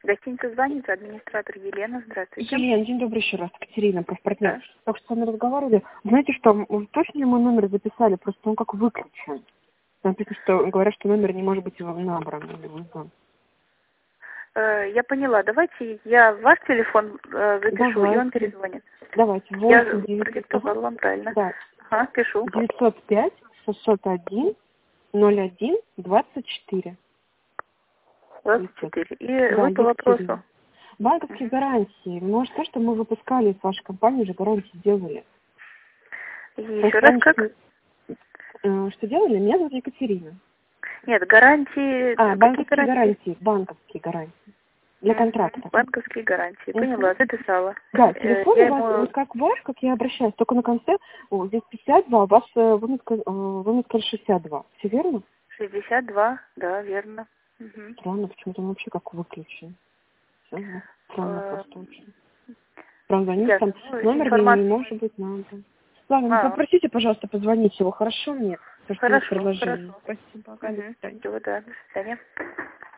Гостиница звонит, администратор Елена. Здравствуйте. Елена, день добрый еще раз. Катерина, профпартнер. Да. Только что с вами разговаривали. Знаете что, точно ли мой номер записали? Просто он как выключен. Написано, что говорят, что номер не может быть набран. Я поняла. Давайте я ваш телефон запишу, Давайте. и он перезвонит. Давайте. Я 8, 9, продиктовала вам правильно. да. Ага, пишу. 905 601 01 24. 24. И Да, вы по вопросу. Екатерина. Банковские гарантии. Может, то, что мы выпускали из вашей компании, уже гарантии делали. Еще раз как? Что делали? Меня зовут Екатерина. Нет, гарантии. Банковские гарантии? Банковские гарантии. Для контракта. Банковские гарантии. Поняла, записала. Да, телефон у вас вот как ваш, как я обращаюсь, только на конце, здесь 52, а у вас вы мне сказали 62. Все верно? 62, да, верно. Странно, почему-то он вообще как выключен. Странно просто очень. Правда, они там номер не может быть набран. Ладно, попросите, пожалуйста, позвонить его, хорошо мне? Хорошо, предложение. хорошо. Спасибо. До свидания. Всего, да, до свидания.